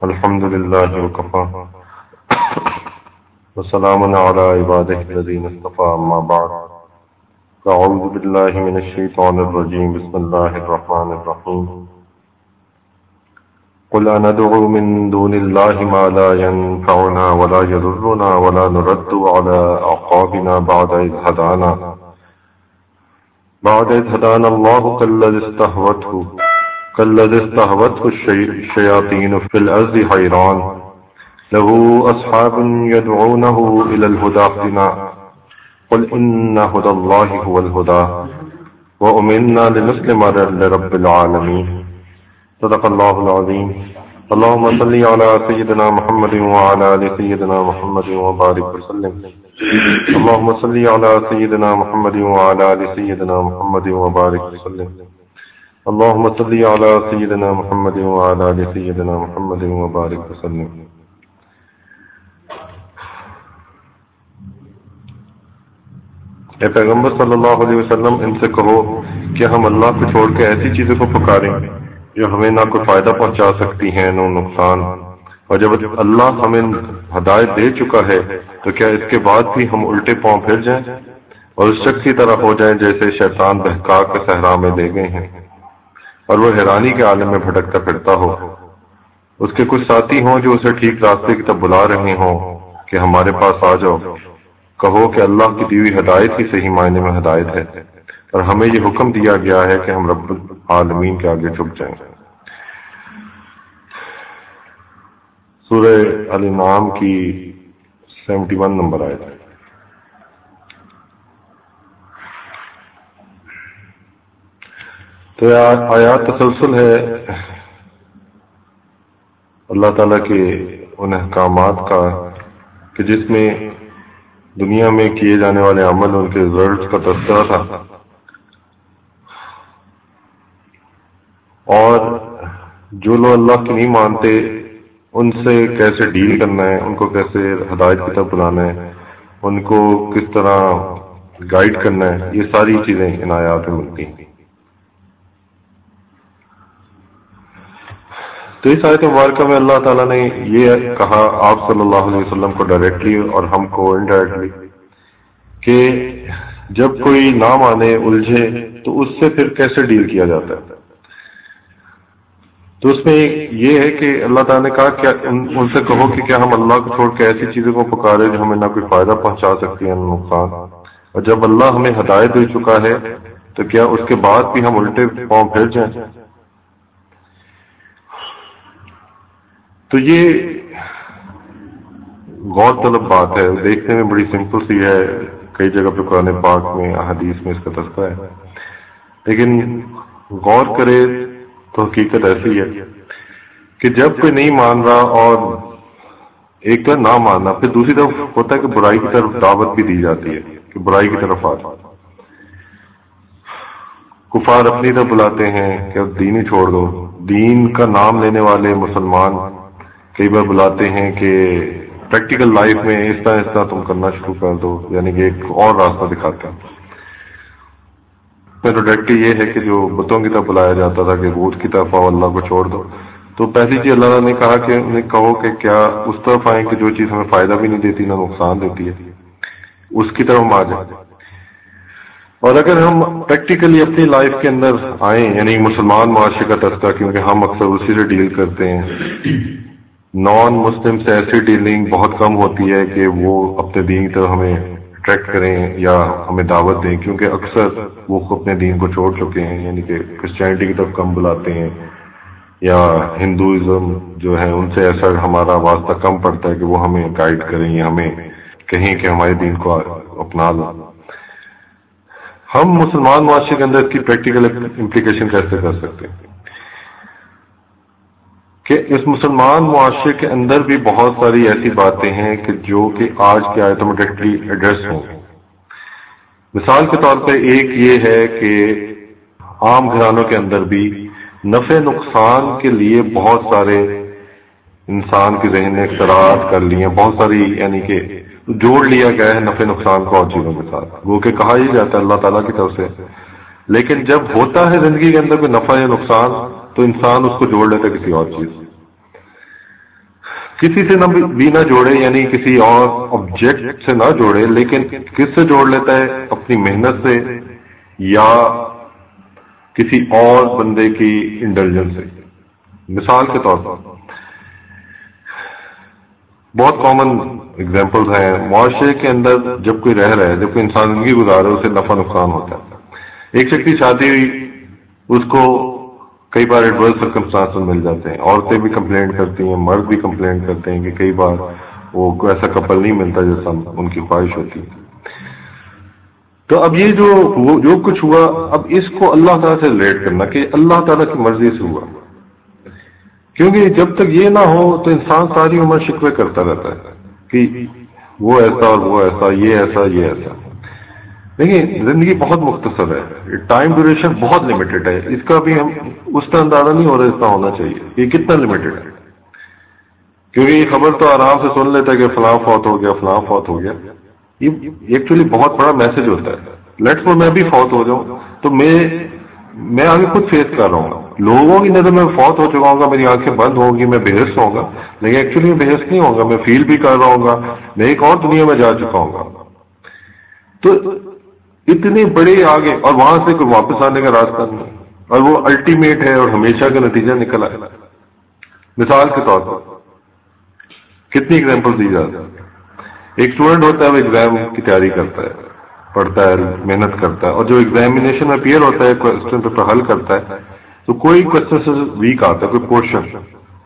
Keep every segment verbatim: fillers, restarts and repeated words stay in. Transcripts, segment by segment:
الحمد لله وكفى وسلام على عباده الذين اصطفى أما بعد أعوذ بالله من الشيطان الرجيم بسم الله الرحمن الرحيم قل أندعو من دون الله ما لا ينفعنا ولا يضرنا ولا نرد على أعقابنا بعد إذ هدانا بعد إذ هدانا الله كالذي استهوته كالذي استهوته الشياطين في الأرض حيران له أصحاب يدعونه إلى الهدى اهدنا قل إن هدى الله هو الهدى وأمرنا لنسلم لرب العالمين صدق الله العظيم. اللهم صل على سيدنا محمد وعلى آل سيدنا محمد وبارك وسلم. اللهم صل على سيدنا محمد وعلى آل سيدنا محمد وبارك وسلم. اللهم صل على سيدنا محمد وعلى آل سيدنا محمد وبارك وسلم. اے پیغمبر صلی اللہ علیہ وسلم، ان سے کہو کہ ہم اللہ کو چھوڑ کے ایسی چیزوں کو پکاریں جو ہمیں نہ کوئی فائدہ پہنچا سکتی ہیں نہ نقصان، اور جب اللہ ہمیں ہدایت دے چکا ہے تو کیا اس کے بعد بھی ہم الٹے پاؤں پھر جائیں اور اس شخص کی طرح ہو جائیں جیسے شیطان بہکا کے صحرا میں لے گئے ہیں اور وہ حیرانی کے عالم میں بھٹکتا پھرتا ہو، اس کے کچھ ساتھی ہوں جو اسے ٹھیک راستے کی طرف بلا رہے ہوں کہ ہمارے پاس آ جاؤ. کہو کہ اللہ کی دی ہوئی ہدایت ہی صحیح معنی میں ہدایت ہے اور ہمیں یہ حکم دیا گیا ہے کہ ہم رب العالمین کے آگے جھک جائیں. سورہ الانعام کی سیونٹی ون نمبر آیت ہے. تو آیات تسلسل ہے اللہ تعالیٰ کے ان احکامات کا کہ جس میں دنیا میں کیے جانے والے عمل ان کے رزلٹس کا تذکرہ تھا اور جو لوگ اللہ کی نہیں مانتے ان سے کیسے ڈیل کرنا ہے، ان کو کیسے ہدایت کی طرف بلانا ہے، ان کو کس طرح گائیڈ کرنا ہے، یہ ساری چیزیں ان آیات میں ملتی ہیں. تو اس آیت مبارکہ میں اللہ تعالیٰ نے یہ کہا آپ صلی اللہ علیہ وسلم کو ڈائریکٹلی اور ہم کو انڈائریکٹلی کہ جب کوئی نہ مانے، الجھے، تو اس سے پھر کیسے ڈیل کیا جاتا ہے. تو اس میں یہ ہے کہ اللہ تعالیٰ نے کہا کہ ان سے کہو کہ کیا ہم اللہ کو چھوڑ کے ایسی چیزوں کو پکارے جو ہمیں نہ کوئی فائدہ پہنچا سکتی ہیں نہ نقصان، اور جب اللہ ہمیں ہدایت دے چکا ہے تو کیا اس کے بعد بھی ہم الٹے پاؤں پھر جائیں. تو یہ غور طلب بات ہے، دیکھنے میں بڑی سمپل سی ہے، کئی جگہ پہ قرآن پاک میں احادیث میں اس کا تذکرہ ہے، لیکن غور کرے تو حقیقت ایسی ہے کہ جب کوئی نہیں مان رہا اور ایک طرف نہ ماننا، پھر دوسری طرف ہوتا ہے کہ برائی کی طرف دعوت بھی دی جاتی ہے کہ برائی کی طرف آ جاؤ. کفار اپنی طرف بلاتے ہیں کہ اب دین ہی چھوڑ دو. دین کا نام لینے والے مسلمان کئی بار بلاتے ہیں کہ پریکٹیکل لائف میں اس طرح اس طرح تم کرنا شروع کر دو، یعنی کہ ایک اور راستہ دکھاتے ہیں. ڈائریکٹلی یہ ہے کہ جو بتوں کی طرف بلایا جاتا تھا کہ بت کی طرف آؤ، اللہ کو چھوڑ دو. تو پہلی چیز اللہ نے کہا کہ انہیں کہو کہ کیا اس طرف آئیں کہ جو چیز ہمیں فائدہ بھی نہیں دیتی نہ نقصان دیتی ہے، اس کی طرف ہم آ جائیں. اور اگر ہم پریکٹیکلی اپنی لائف کے اندر آئیں، یعنی مسلمان معاشرے کا تذکرہ، کیونکہ ہم اکثر اسی سے ڈیل کرتے ہیں، نان مسلم سے ایسی ڈیلنگ بہت کم ہوتی ہے کہ وہ اپنے دین کی طرف ہمیں اٹریکٹ کریں یا ہمیں دعوت دیں، کیونکہ اکثر وہ اپنے دین کو چھوڑ چکے ہیں، یعنی کہ کرسچینٹی کی طرف کم بلاتے ہیں یا ہندوازم جو ہے ان سے ایسا ہمارا واسطہ کم پڑتا ہے کہ وہ ہمیں گائیڈ کریں یا ہمیں کہیں کہ ہمارے دین کو اپنا لو. ہم مسلمان معاشرے کے اندر اس کی پریکٹیکل امپلیکیشن کیسے کر سکتے ہیں کہ اس مسلمان معاشرے کے اندر بھی بہت ساری ایسی باتیں ہیں کہ جو کہ آج کی آیتوں میں ڈائریکٹلی ایڈریس ہوں. مثال کے طور پہ ایک یہ ہے کہ عام گھرانوں کے اندر بھی نفع نقصان کے لیے بہت سارے انسان کے ذہن نے اختراعات کر لی ہیں، بہت ساری یعنی کہ جوڑ لیا گیا ہے نفع نقصان کو اور چیزوں کے ساتھ، وہ کہ کہا ہی جاتا ہے اللہ تعالیٰ کی طرف سے. لیکن جب ہوتا ہے زندگی کے اندر کوئی نفع یا نقصان تو انسان اس کو جوڑ لیتا ہے کسی اور چیز. کسی سے نہ بھی نہ جوڑے، یعنی کسی اور آبجیکٹ سے نہ جوڑے، لیکن کس سے جوڑ لیتا ہے؟ اپنی محنت سے یا کسی اور بندے کی انٹیلیجنس سے. مثال کے طور پر بہت کامن اگزامپلز ہیں معاشرے کے اندر. جب کوئی رہ رہا ہے، جب کوئی انسان زندگی گزار رہا ہے، اسے نفع نقصان ہوتا ہے. ایک شخص کی شادی ہوئی، اس کو کئی بار ایڈورس سرکمسٹانس مل جاتے ہیں. عورتیں بھی کمپلینٹ کرتی ہیں، مرد بھی کمپلینٹ کرتے ہیں کہ کئی بار وہ کوئی ایسا کپل نہیں ملتا جیسا ان کی خواہش ہوتی ہے. تو اب یہ جو جو کچھ ہوا، اب اس کو اللہ تعالیٰ سے ریلیٹ کرنا کہ اللہ تعالیٰ کی مرضی سے ہوا. کیونکہ جب تک یہ نہ ہو تو انسان ساری عمر شکوے کرتا رہتا ہے کہ وہ ایسا اور وہ ایسا، یہ ایسا یہ ایسا. دیکھیں زندگی بہت مختصر ہے، ٹائم ڈیوریشن بہت لمیٹڈ ہے. اس کا بھی ہم اس کا اندازہ نہیں ہو رہا اتنا ہونا چاہیے یہ کتنا لمیٹڈ ہے. کیونکہ یہ خبر تو آرام سے سن لیتا ہے کہ فلاں فوت ہو گیا، فلاں فوت ہو گیا. یہ ایکچولی بہت بڑا میسج ہوتا ہے. لیٹس کو میں بھی فوت ہو جاؤں تو میں میں آگے خود فیس کر رہا ہوں. لوگوں کی نظر میں فوت ہو چکا ہوں گا، میری آنکھیں بند ہوں گی، میں بے ہوش ہوں گا، لیکن ایکچولی میں بے ہوش نہیں ہوں گا، میں فیل بھی کر رہا ہوں گا، میں ایک اور دنیا میں جا چکا ہوں گا. تو اتنی بڑی آگے، اور وہاں سے کوئی واپس آنے کا راستہ نہیں، اور وہ الٹیمیٹ ہے اور ہمیشہ کا نتیجہ نکل آئے. مثال کے طور پر کتنی ایگزامپل دی جاتی ہے. ایک اسٹوڈنٹ ہوتا ہے، وہ ایگزام کی تیاری کرتا ہے، پڑھتا ہے، محنت کرتا ہے، اور جو ایگزامینیشن میں اپیئر ہوتا ہے، کوشچن پیپر حل کرتا ہے، تو کوئی کوشچن سے ویک آتا ہے، کوئی پورشن.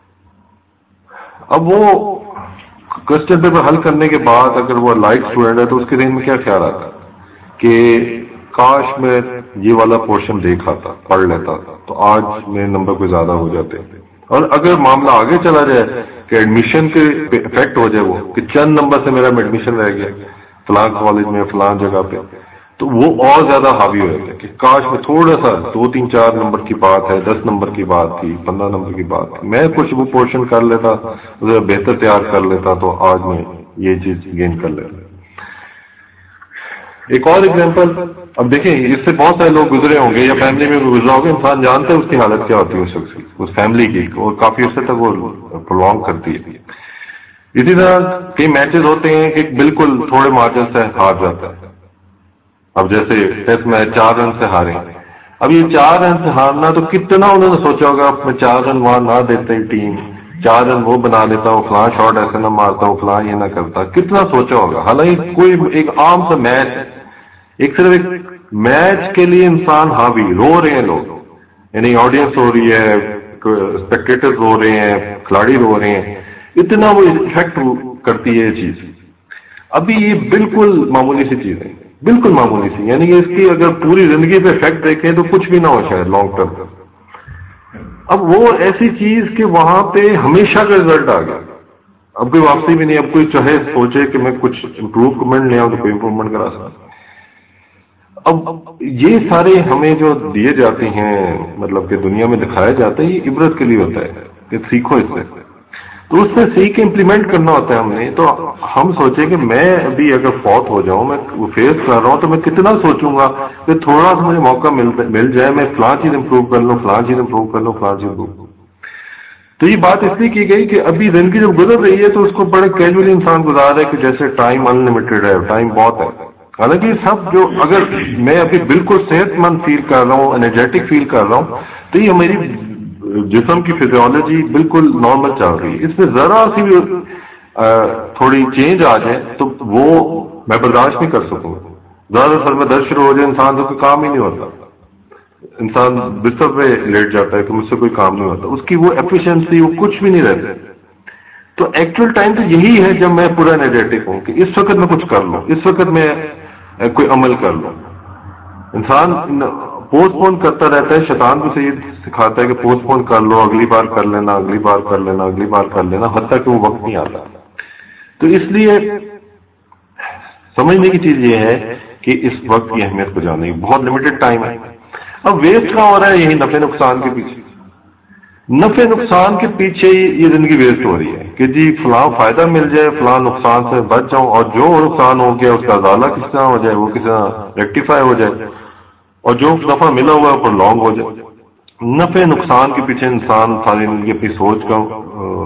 اب وہ کوشچن پیپر حل کرنے کے بعد اگر وہ لائٹ اسٹوڈنٹ ہے تو اس کے ذہن میں کیا خیال آتا ہے کہ کاش میں یہ والا پورشن دیکھا تھا، پڑھ لیتا تھا تو آج میرے نمبر کوئی زیادہ ہو جاتے. اور اگر معاملہ آگے چلا جائے کہ ایڈمیشن کے افیکٹ ہو جائے، وہ کہ چند نمبر سے میرا ایڈمیشن رہ گیا فلاں کالج میں فلاں جگہ پہ، تو وہ اور زیادہ حاوی ہو جاتا ہے کہ کاش میں تھوڑا سا دو تین چار نمبر کی بات ہے، دس نمبر کی بات تھی، پندرہ نمبر کی بات تھی، میں کچھ وہ پورشن کر لیتا، اسے بہتر تیار کر لیتا تو آج میں یہ چیز گین کر لیتا. ایک اور ایگزامپل، اب دیکھیں اس سے بہت سارے لوگ گزرے ہوں گے یا فیملی میں گزرا ہوگا، انسان جانتا ہے اس کی حالت کیا ہوتی ہے اس شخص کی، اس فیملی کی، اور کافی عرصے تک وہ پرولونگ کرتی ہے. اسی طرح کئی میچز ہوتے ہیں کہ بالکل تھوڑے مارجن سے ہار جاتا ہے. اب جیسے ٹیسٹ میچ چار رن سے ہارے، اب یہ چار رن سے ہارنا تو کتنا انہوں نے سوچا ہوگا، میں چار رن وہاں نہ دیتے ٹیم، چار رن وہ بنا لیتا ہوں، فلاں شاٹ ایسے نہ مارتا ہوں، فلاں یہ نہ کرتا، کتنا سوچا ہوگا. حالانکہ کوئی ایک عام سا میچ، ایک صرف ایک میچ کے لیے انسان حاوی، رو رہے ہیں لوگ، یعنی آڈینس رو رہی ہے، اسپیکٹیٹر رو رہے ہیں، کھلاڑی رو رہے ہیں، اتنا وہ افیکٹ کرتی ہے یہ چیز. ابھی یہ بالکل معمولی سی چیز ہے، بالکل معمولی سی، یعنی اس کی اگر پوری زندگی پہ افیکٹ دیکھیں تو کچھ بھی نہ ہو شاید لانگ ٹرم. اب وہ ایسی چیز کہ وہاں پہ ہمیشہ کا رزلٹ آ گیا، اب کوئی واپسی بھی نہیں. اب کوئی چاہے سوچے کہ میں کچھ امپروومنٹ لے آؤں تو کوئی امپروومنٹ کرا سکتا. اب یہ سارے ہمیں جو دیے جاتے ہیں، مطلب کہ دنیا میں دکھایا جاتا ہے، یہ عبرت کے لیے ہوتا ہے کہ سیکھو اس سے، تو اس سے سیکھ امپلیمنٹ کرنا ہوتا ہے ہم نے. تو ہم سوچیں کہ میں ابھی اگر فوت ہو جاؤں، میں فیس کر رہا ہوں، تو میں کتنا سوچوں گا کہ تھوڑا سا مجھے موقع مل جائے، میں فلاں چیز امپروو کر لوں، فلاں چیز امپروو کر لوں، فلاں چیز امپروو. تو یہ بات اس لیے کی گئی کہ ابھی زندگی جب گزر رہی ہے تو اس کو بڑے کیجولی انسان گزار رہا ہے کہ جیسے ٹائم ان لمیٹڈ ہے، ٹائم بہت ہے. حالانکہ سب جو، اگر میں ابھی بالکل صحت مند فیل کر رہا ہوں، انرجیٹک فیل کر رہا ہوں، تو یہ میری جسم کی فزیولوجی بالکل نارمل چل رہی ہے. اس میں ذرا سی بھی تھوڑی چینج آ جائے تو وہ میں برداشت نہیں کر سکوں گا. زیادہ سر میں درد شروع ہو جائے، انسان تو کوئی کام ہی نہیں ہوتا، انسان بستر پہ لیٹ جاتا ہے کہ مجھ سے کوئی کام نہیں ہوتا، اس کی وہ ایفیشنسی، وہ کچھ بھی نہیں رہتا. تو ایکچوئل ٹائم تو یہی ہے جب میں پورا انرجیٹک ہوں کہ اس وقت میں کچھ کر لوں، اس وقت میں کوئی عمل کر لوں. انسان پوسٹ پون کرتا رہتا ہے، شیطان بھی سے یہ سکھاتا ہے کہ پوسٹ پون کر لو، اگلی بار کر لینا، اگلی بار کر لینا، اگلی بار کر لینا، حتیٰ کہ وہ وقت نہیں آتا. تو اس لیے سمجھنے کی چیز یہ ہے کہ اس وقت کی اہمیت کو جانیں، بہت لمیٹڈ ٹائم ہے. اب ویسٹ کا ہو رہا ہے یہی نفع نقصان کے پیچھے، نفع نقصان کے پیچھے یہ زندگی ویسٹ ہو رہی ہے کہ جی فلاں فائدہ مل جائے، فلاں نقصان سے بچ جاؤں، اور جو نقصان ہو گیا اس کا ازالہ کس طرح ہو جائے، وہ کس طرح ریکٹیفائی ہو جائے، اور جو نفع ملا ہوا ہے پر لانگ ہو جائے. نفع نقصان کے پیچھے انسان ساری زندگی اپنی سوچ کا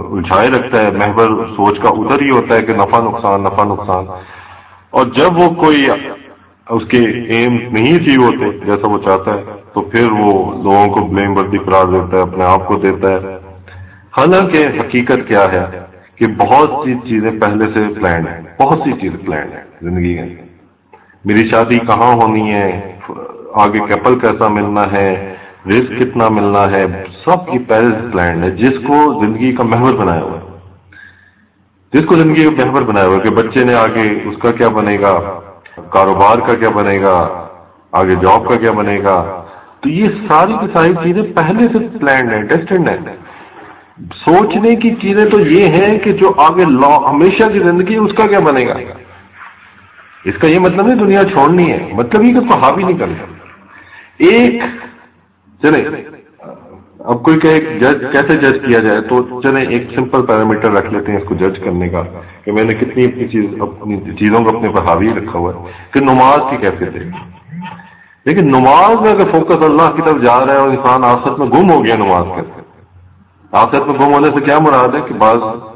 الجھائے رکھتا ہے، محور سوچ کا ادھر ہی ہوتا ہے کہ نفع نقصان نفع نقصان، اور جب وہ کوئی اس کے ایم نہیں اچیو ہوتے جیسا وہ چاہتا ہے تو پھر وہ لوگوں کو بلیم وردی قرار دیتا ہے، اپنے آپ کو دیتا ہے. حالانکہ حقیقت کیا ہے کہ بہت سی چیزیں پہلے سے پلانڈ ہیں، بہت سی چیزیں پلانڈ ہیں زندگی میں. میری شادی کہاں ہونی ہے، آگے کپل کیسا ملنا ہے، رزق کتنا ملنا ہے، سب کی پہلے سے پلانڈ ہے. جس کو زندگی کا محور بنایا ہوا ہے، جس کو زندگی کا محور بنایا ہوا ہے کہ بچے نے آگے اس کا کیا بنے گا، کاروبار کا کیا بنے گا، آگے جاب کا کیا بنے گا، تو یہ ساری کی ساری چیزیں پہلے سے پلانڈ ہیں، ڈیسٹنڈ ہیں. سوچنے کی چیزیں تو یہ ہیں کہ جو آگے لا ہمیشہ کی زندگی اس کا کیا بنے گا. اس کا یہ مطلب نہیں دنیا چھوڑنی ہے، مطلب یہ کہ اس کو حاوی نہیں کرنا. ایک چلے اب کوئی کہ جج کیسے جج کیا جائے، تو چلیں ایک سمپل پیرامیٹر رکھ لیتے ہیں اس کو جج کرنے کا کہ میں نے کتنی اپنی چیز اپنی چیزوں کو اپنے پر حاوی رکھا ہوا ہے کہ نماز کی کیفیت ہے. لیکن نماز میں اگر فوکس اللہ کی طرف جا رہا ہے اور انسان آخرت میں گم ہو گیا نماز کے، آخرت میں گم ہونے سے کیا مراد ہے کہ بعض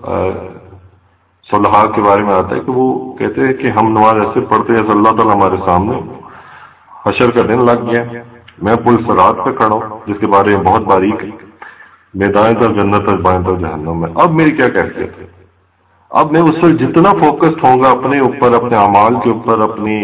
صلحاء کے بارے میں آتا ہے کہ وہ کہتے ہیں کہ ہم نماز ایسے پڑھتے ہیں اللہ تعالیٰ ہمارے سامنے حشر کا دن لگ گیا، میں پل صراط پہ کھڑا ہوں جس کے بارے میں بہت باریک ہے، میں دائیں طرف جنت اور بائیں طرف جہنم میں، اب میری کیا کیفیت ہے. اب میں اس وقت جتنا فوکسڈ ہوں گا اپنے اوپر، اپنے اعمال کے اوپر، اپنی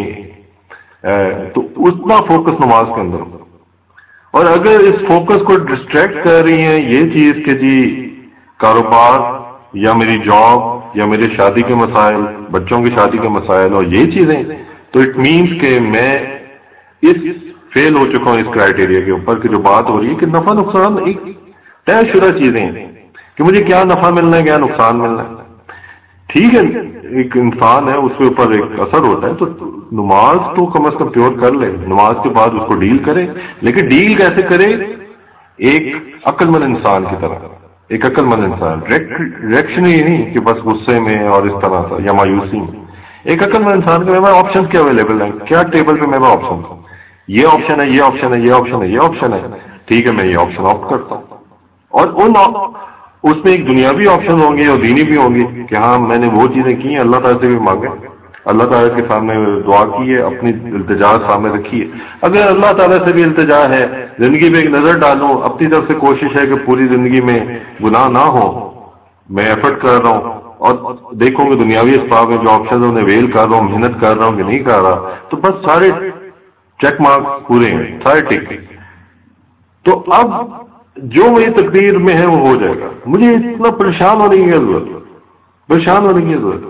تو اتنا فوکس نماز کے اندر ہوگا. اور اگر اس فوکس کو ڈسٹریکٹ کر رہی ہیں یہ چیز کہ جی کاروبار یا میری جاب یا میرے شادی کے مسائل، بچوں کی شادی کے مسائل اور یہ چیزیں، تو اٹ مینس کہ میں اس فیل ہو چکا ہوں اس کرائٹیریا کے اوپر کہ جو بات ہو رہی ہے کہ نفع نقصان ایک طے شدہ چیزیں ہیں کہ مجھے کیا نفع ملنا ہے کیا نقصان ملنا ہے. ٹھیک ہے ایک انسان ہے اس کے اوپر ایک اثر ہوتا ہے، تو نماز تو کم از کم پیور کر لے، نماز کے بعد اس کو ڈیل کرے، لیکن ڈیل کیسے کرے؟ ایک عقل مند انسان کی طرح، ایک عقل مند انسان، ریئیکشن ہی نہیں کہ بس غصے میں اور اس طرح سے یا مایوسی میں. ایک عقل مند انسان کے میرے آپشن کیا اویلیبل ہیں، کیا ٹیبل پہ میرے آپشن ہوں، یہ آپشن ہے یہ آپشن ہے یہ آپشن ہے یہ آپشن ہے، ٹھیک ہے میں یہ آپشن آپٹ کرتا ہوں. اور ان اس میں ایک دنیاوی آپشن ہوں گے اور دینی بھی ہوں گے کہ ہاں میں نے وہ چیزیں کی ہیں، اللہ تعالیٰ سے بھی مانگے، اللہ تعالیٰ کے سامنے دعا کی ہے، اپنی التجا سامنے رکھی ہے. اگر اللہ تعالیٰ سے بھی التجا ہے، زندگی میں ایک نظر ڈالوں، اپنی طرف سے کوشش ہے کہ پوری زندگی میں گناہ نہ ہو، میں ایفرٹ کر رہا ہوں اور دیکھوں گے دنیاوی اسباب میں جو آپشن انہیں ویل کر رہا ہوں، محنت کر رہا ہوں کہ نہیں کر رہا، تو بس سارے چیک مارک پورے ہیں، سارے ٹک. تو اب جو میری تقدیر میں ہے وہ ہو جائے گا، مجھے اتنا پریشان ہونے کی ضرورت پریشان ہونے کی ضرورت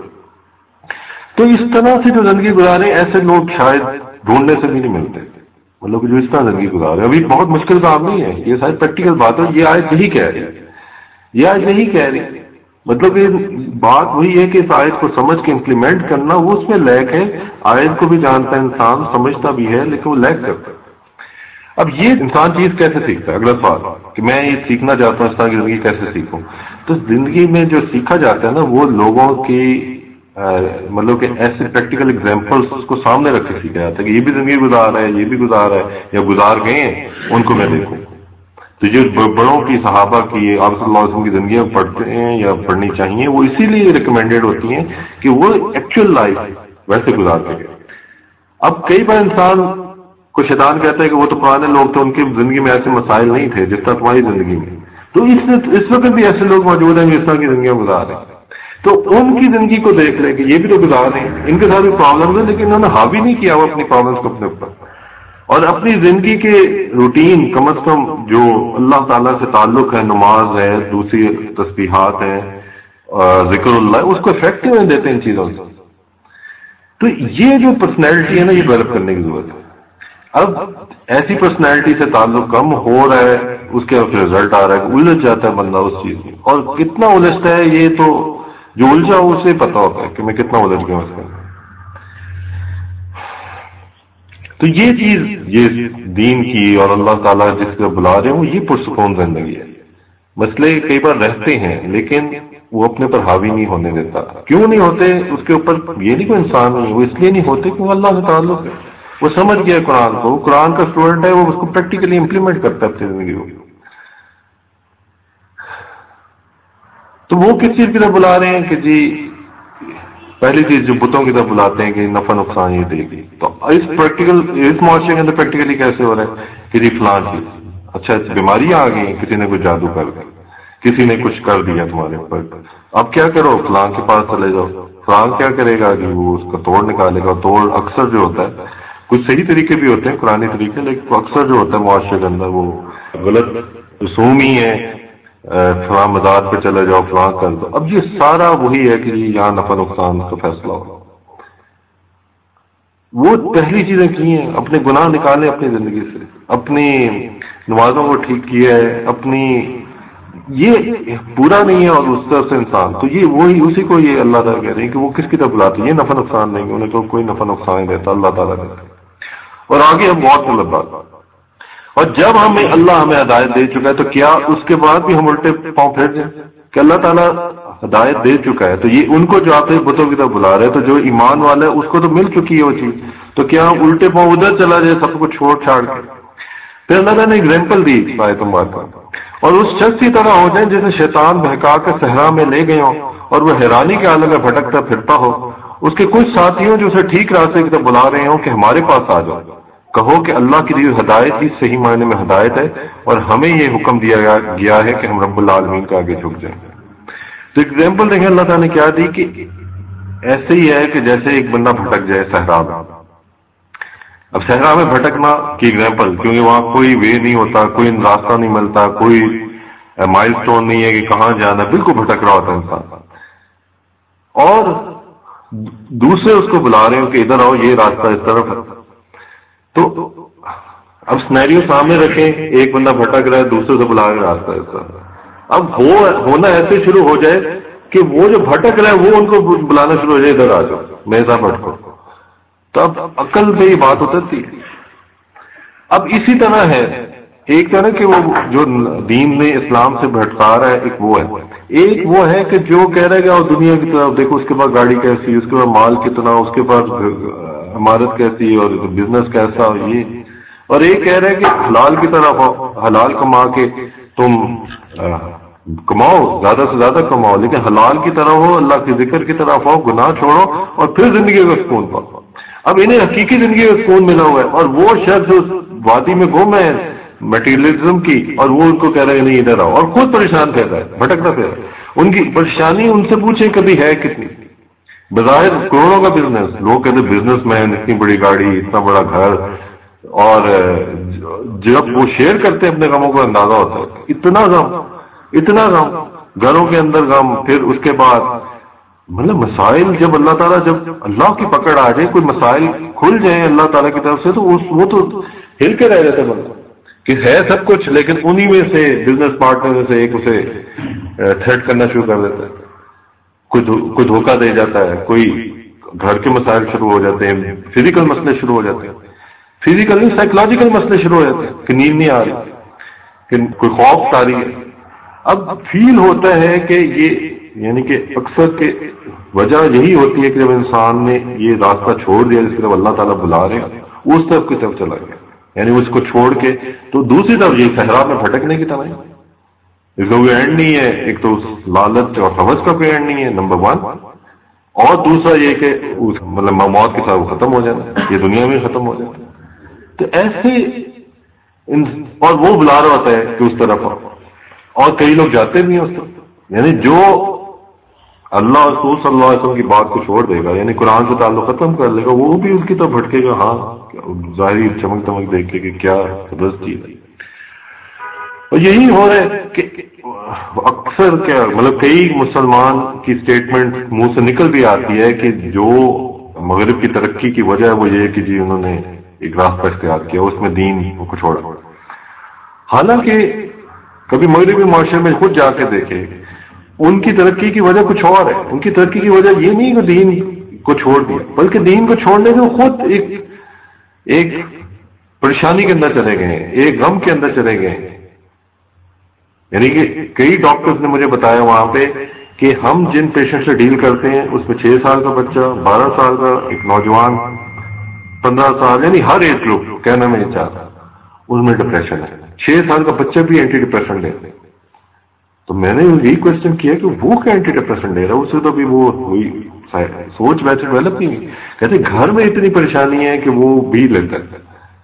تو اس طرح سے جو زندگی گزارے ایسے لوگ شاید ڈھونڈنے سے بھی نہیں ملتے، مطلب کہ جو اس طرح زندگی گزارے. ابھی بہت مشکل کام نہیں ہے، یہ ساری پریکٹیکل بات ہے. یہ آیت یہی کہہ رہی یہ آیت یہی کہہ رہی مطلب کہ بات وہی ہے کہ اس آیت کو سمجھ کے امپلیمنٹ کرنا وہ اس میں لیک ہے. آیت کو بھی جانتا ہے انسان، سمجھتا بھی ہے، لیکن وہ لیک کرتا ہے. اب یہ انسان چیز کیسے سیکھتا ہے؟ اگلا سوال کہ میں یہ سیکھنا چاہتا ہوں اس طرح کی زندگی کیسے سیکھوں. تو زندگی میں جو سیکھا جاتا ہے نا وہ لوگوں کی مطلب کہ ایسے پریکٹیکل ایگزامپلس کو سامنے رکھ کے سیکھا جاتا ہے کہ یہ بھی زندگی گزار رہا ہے، یہ بھی گزار رہا ہے یا گزار گئے ہیں، ان کو میں دیکھوں. تو جو بڑوں کی صحابہ کی آپ صلی اللہ علیہ وسلم کی زندگیاں پڑھتے ہیں یا پڑھنی چاہیے، وہ اسی لیے ریکمینڈیڈ ہوتی ہیں کہ وہ ایکچوئل لائف ویسے گزارتے گئے. اب کئی بار انسان کو شیطان کہتا ہے کہ وہ تو پرانے لوگ تھے، ان کی زندگی میں ایسے مسائل نہیں تھے جس طرح تمہاری زندگی میں. تو اس اس وقت بھی ایسے لوگ موجود ہیں جو اس طرح کی زندگیاں گزار رہے ہیں. تو ان کی زندگی کو دیکھ لیں کہ یہ بھی تو گزار رہے ہیں، ان کے ساتھ بھی پرابلمس ہیں، لیکن انہوں نے حاوی نہیں کیا وہ اپنی پرابلمس کو اپنے اوپر، اور اپنی زندگی کے روٹین کم از کم جو اللہ تعالیٰ سے تعلق ہے، نماز ہے، دوسری تسبیحات ہیں، ذکر اللہ، اس کو افیکٹو نہیں دیتے ان چیزوں سے. تو یہ جو پرسنالٹی ہے نا، یہ ڈیولپ کرنے کی ضرورت ہے. اب ایسی پرسنالٹی سے تعلق کم ہو رہا ہے، اس کے رزلٹ آ رہا ہے کہ الجھ جاتا ہے بندہ اس چیز میں. اور کتنا الجھتا ہے یہ تو جو الجھا ہو اسے پتا ہوتا ہے کہ میں کتنا الجھ گیا اس میں. تو یہ چیز یہ دین کی اور اللہ تعالیٰ جس کو بلا رہے ہوں یہ پرسکون زندگی ہے. مسئلے کئی بار رہتے ہیں لیکن وہ اپنے پر حاوی نہیں ہونے دیتا. کیوں نہیں ہوتے؟ اس کے اوپر یہ نہیں کوئی انسان نہیں، وہ اس لیے نہیں ہوتے کہ وہ اللہ سے تعلق ہے، وہ سمجھ گیا قرآن کو، وہ قرآن کا اسٹوڈنٹ ہے، وہ اس کو پریکٹیکلی امپلیمنٹ کرتا ہے اپنی زندگی کو. تو وہ کس چیز کی طرف بلا رہے ہیں کہ جی پہلی چیز جو بتوں کی طرف بلاتے ہیں کہ نفع نقصان یہ دے گی. تو اس پریکٹیکل اس معاشرے کے اندر پریکٹیکلی کیسے ہو رہا ہے کہ جی فلاں چیز اچھا بیماریاں آ گئی ہیں, کسی نے کوئی جادو کر دیا, کسی نے کچھ کر دیا تمہارے اوپر, اب کیا کرو فلاں کے پاس چلے جاؤ. فلاں کیا کرے گا کہ وہ اس کا توڑ نکالے گا. توڑ اکثر جو ہوتا ہے کچھ صحیح طریقے بھی ہوتے ہیں قرآنی طریقے, لیکن اکثر جو ہوتا ہے معاشرے کے اندر وہ غلط رسوم ہی ہے, فلاں مزار پہ چلے جاؤ فلاں کر دو. اب یہ سارا وہی ہے کہ یہاں نفع نقصان کا فیصلہ ہو. وہ پہلی چیزیں کی ہیں, اپنے گناہ نکالے اپنی زندگی سے, اپنی نمازوں کو ٹھیک کیا ہے, اپنی یہ پورا نہیں ہے اور اس طرف سے انسان تو یہ وہی اسی کو یہ اللہ تعالیٰ کہہ رہے ہیں کہ وہ کس کی طرف بلاتے ہیں. یہ نفع نقصان نہیں, انہیں تو کوئی نفع نقصان نہیں دیتا, اللہ تعالیٰ دیتا. اور آگے ہم غور طلب بات, اور جب ہمیں اللہ ہمیں ہدایت دے چکا ہے تو کیا اس کے بعد بھی ہم الٹے پاؤں پھیر جائیں کہ اللہ تعالیٰ ہدایت دے چکا ہے تو یہ ان کو جو آپ بتوں کی طرف بلا رہے ہیں, تو جو ایمان والا ہے اس کو تو مل چکی ہے وہ چیز, تو کیا ہم الٹے پاؤں ادھر چلا جائے سب کو چھوڑ چھاڑ کے. پھر اللہ تعالیٰ نے ایگزامپل دی آیت مبارکہ, اور اس شخص کی طرح ہو جائیں جسے شیطان بہکا کر صحرا میں لے گئے ہوں اور وہ حیرانی کے عالم میں بھٹکتا پھرتا ہو. اس کے کچھ ساتھیوں جو اسے ٹھیک راستے کی طرف بلا رہے ہوں کہ ہمارے پاس آ جاؤ. کہو کہ اللہ کی دی ہدایت ہی صحیح معنی میں ہدایت ہے, اور ہمیں یہ حکم دیا گیا ہے کہ ہم رب العالمین کے آگے جھک جائیں. تو ایگزامپل دیکھیں اللہ تعالیٰ نے کیا دی کہ ایسے ہی ہے کہ جیسے ایک بندہ بھٹک جائے صحرا میں. اب صحرا میں بھٹکنا کی ایگزامپل, کیونکہ وہاں کوئی وے نہیں ہوتا, کوئی راستہ نہیں ملتا, کوئی مائل سٹون نہیں ہے کہ کہاں جانا, بالکل بھٹک رہا ہوتا انسان. اور دوسرے اس کو بلا رہے ہو کہ ادھر آؤ, یہ راستہ اس طرف ہے. تو اب سنیریو سامنے رکھیں, ایک بندہ بھٹک رہا ہے, دوسرے سے بلا رہے راستہ اس طرف. اب وہ ہونا ایسے شروع ہو جائے کہ وہ جو بھٹک رہا ہے وہ ان کو بلانا شروع ہو جائے ادھر آ جاؤ میرے ساتھ بھٹکو. تو اب عقل پہ یہ بات اترتی ہے. اب اسی طرح ہے ایک طرح کہ وہ جو دین نے اسلام سے بھٹکا رہا ہے, ایک وہ ہے. ایک وہ ہے کہ جو کہہ رہا ہے کہ اور دنیا کی طرف دیکھو, اس کے پاس گاڑی کیسی, اس کے پاس مال کتنا, اس کے پاس عمارت کیسی اور بزنس کیسا, یہ. اور ایک کہہ رہا ہے کہ حلال کی طرف آؤ, حلال کما کے تم کماؤ, زیادہ سے زیادہ کماؤ, لیکن حلال کی طرف ہو, اللہ کے ذکر کی طرف آؤ, گناہ چھوڑو اور پھر زندگی کا سکون پاؤ. اب انہیں حقیقی زندگی کا سکون ملا ہوا ہے, اور وہ شخص اس وادی میں گم ہے میٹیریلزم کی, اور وہ ان کو کہہ رہے ہیں نہیں ادھر آؤ, اور خود پریشان پھر رہا ہے, بھٹکتا پھر رہا ہے. ان کی پریشانی ان سے پوچھیں کبھی ہے کتنی. بظاہر کروڑوں کا بزنس, لوگ کہتے ہیں بزنس مین, اتنی بڑی گاڑی, اتنا بڑا گھر, اور جب وہ شیئر کرتے ہیں اپنے غموں کو اندازہ ہوتا ہے اتنا غم, اتنا غم, گھروں کے اندر غم. پھر اس کے بعد مطلب مسائل, جب اللہ تعالیٰ جب اللہ کی پکڑ آ جائے, کوئی مسائل کھل جائیں اللہ تعالیٰ کی طرف سے, تو وہ تو ہل کے رہ جاتے ہیں بندہ کہ ہے سب کچھ, لیکن انہی میں سے بزنس پارٹنر میں سے ایک اسے تھریٹ کرنا شروع کر دیتا ہے, کوئی دھوکہ دے جاتا ہے, کوئی گھر کے مسائل شروع ہو جاتے ہیں, فزیکل مسئلے شروع ہو جاتے ہیں, فزیکل نہیں سائیکولوجیکل مسئلے شروع ہو جاتے ہیں کہ نیند نہیں آ رہی, کہ کوئی خوف طاری ہے. اب فیل ہوتا ہے کہ یہ یعنی کہ اکثر کے وجہ یہی ہوتی ہے کہ جب انسان نے یہ راستہ چھوڑ دیا جس کی طرف اللہ تعالیٰ بلا رہے ہیں, اس طرف کی طرف چلا گیا, یعنی اس کو چھوڑ کے تو دوسری طرف یہ صحرا میں بھٹکنے کی طرح ہے. اس کا کوئی اینڈ نہیں ہے, ایک تو لالچ اور حوث کا کوئی اینڈ نہیں ہے نمبر ون, اور دوسرا یہ کہ مطلب موت کے ساتھ وہ ختم ہو جانا, یہ دنیا میں ختم ہو جاتا. تو ایسے اور وہ بلا رہا ہوتا ہے کہ اس طرف, اور کئی لوگ جاتے بھی ہیں اس طرف. یعنی جو اللہ رسول صلی اللہ علیہ وسلم کی بات کو چھوڑ دے گا, یعنی قرآن سے تعلق ختم کر لے گا, وہ بھی اس کی طرف بھٹکے گا. ہاں ظاہری چمک دمک دیکھ کے کہ کیا زبردست چیز ہے. اور یہی ہو رہا ہے کہ اکثر کیا مطلب کئی مسلمان کی اسٹیٹمنٹ منہ سے نکل بھی آتی ہے کہ جو مغرب کی ترقی کی وجہ ہے وہ یہ ہے کہ جی انہوں نے ایک راستہ اختیار کیا, اس میں دین کو چھوڑا. حالانکہ کبھی مغربی معاشرے میں خود جا کے دیکھے, ان کی ترقی کی وجہ کچھ اور ہے. ان کی ترقی کی وجہ یہ نہیں کہ دین کو چھوڑ دیا, بلکہ دین کو چھوڑنے سے خود ایک ایک پریشانی کے اندر چلے گئے, ایک غم کے اندر چلے گئے. یعنی کہ کئی ڈاکٹرز نے مجھے بتایا وہاں پہ کہ ہم جن پیشنٹ سے ڈیل کرتے ہیں اس میں چھ سال کا بچہ, بارہ سال کا ایک نوجوان, پندرہ سال, یعنی ہر ایج گروپ کہنا میں یہ چاہتا, اس میں ڈپریشن ہے. چھ سال کا بچہ بھی اینٹی ڈپریشن لیتے ہیں. تو میں نے یہی کوشچن کیا کہ وہ کیا اینٹی ڈپریسنٹ لے رہا ہے, اسے تو ابھی وہ ہوئی سوچ ویسے ڈیولپ نہیں ہوئی. کہتے گھر میں اتنی پریشانی ہے کہ وہ بھی لیتا ہے.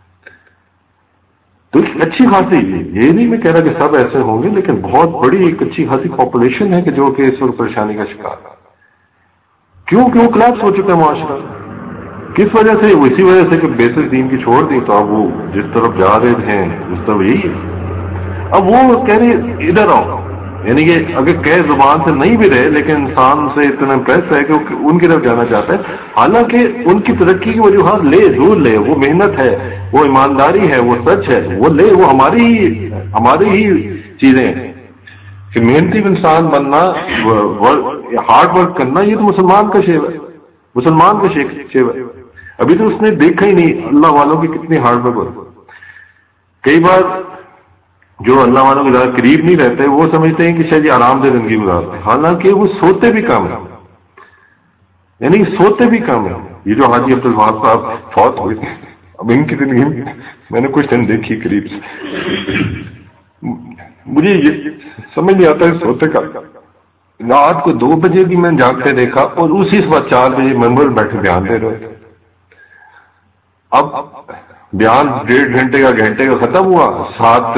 تو ایک اچھی خاصی, یہ نہیں میں کہہ رہا کہ سب ایسے ہوں گے, لیکن بہت بڑی ایک اچھی خاصی پاپولیشن ہے کہ جو کہ اس وقت پریشانی کا شکار ہے. کیوں کیوں کلاس ہو چکا ہے معاشرہ, کس وجہ سے؟ اسی وجہ سے کہ بیسس دین کی چھوڑ دی, تو اب وہ جس طرف جا رہے ہیں اس طرف یہی ہے. اب وہ کہہ رہے ادھر آؤ, یعنی کہ اگر کہہ زبان سے نہیں بھی رہے لیکن انسان سے اتنا امپریس ہے کہ ان کی طرف جانا چاہتا ہے. حالانکہ ان کی ترقی کی وجوہات لے ضرور لے, وہ محنت ہے, وہ ایمانداری ہے, وہ سچ ہے, وہ لے, وہ ہماری ہی ہماری ہی چیزیں ہیں کہ محنتی انسان بننا, ہارڈ ورک کرنا, یہ تو مسلمان کا شیو ہے, مسلمان کا شیو ہے. ابھی تو اس نے دیکھا ہی نہیں اللہ والوں کی کتنی ہارڈ ورک ہوتی. کئی بار جو اللہ والوں کے زیادہ قریب نہیں رہتے وہ سمجھتے ہیں کہ شاید یہ آرام سے زندگی گزارتے ہیں, حالانکہ وہ سوتے بھی کم ہیں, یعنی سوتے بھی کم ہیں. یہ جو حاجی عبد الوہاب صاحب فوت ہوئے, اب ان کی زندگی میں نے کچھ دن دیکھی قریب سے, مجھے یہ سمجھ نہیں آتا ہے سوتے کا. رات کو دو بجے بھی میں جاگتے دیکھا اور اسی صبح چار بجے ممبر بیٹھے بیان دے رہے تھے. اب بیان ڈیڑھ گھنٹے کا گھنٹے کا ختم ہوا, سات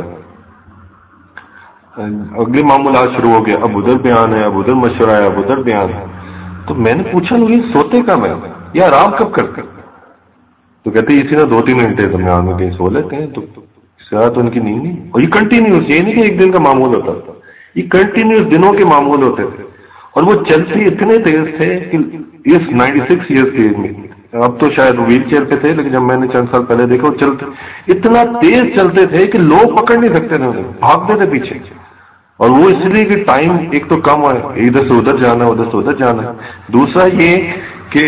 اگلے معمولات شروع ہو گئے, اب ادھر بیان ہے, اب ادھر مشورہ ہے, اب ادھر بیان ہے. تو میں نے پوچھا یہ سوتے کب ہے یا آرام کب کرتے؟ تو کہتے اسی طرح دو تین گھنٹے درمیان میں کہیں سو لیتے ہیں, تو تو ان کی نیند نہیں. اور یہ کنٹینیوس, یہ نہیں کہ ایک دن کا معمول ہوتا تھا, یہ کنٹینیوس دنوں کے معمول ہوتے تھے. اور وہ چلتے اتنے تیز تھے کہ اس نائنٹی سکس ایئرس کی ایج میں, اب تو شاید ویل چیئر پہ تھے لیکن جب میں نے چند سال پہلے دیکھا وہ چلتے اتنا تیز چلتے تھے کہ لوگ پکڑ نہیں سکتے تھے, بھاگتے تھے پیچھے. اور وہ اس لیے کہ ٹائم ایک تو کم ہے, ادھر سے ادھر جانا ہے, ادھر سے ادھر جانا ہے. دوسرا یہ کہ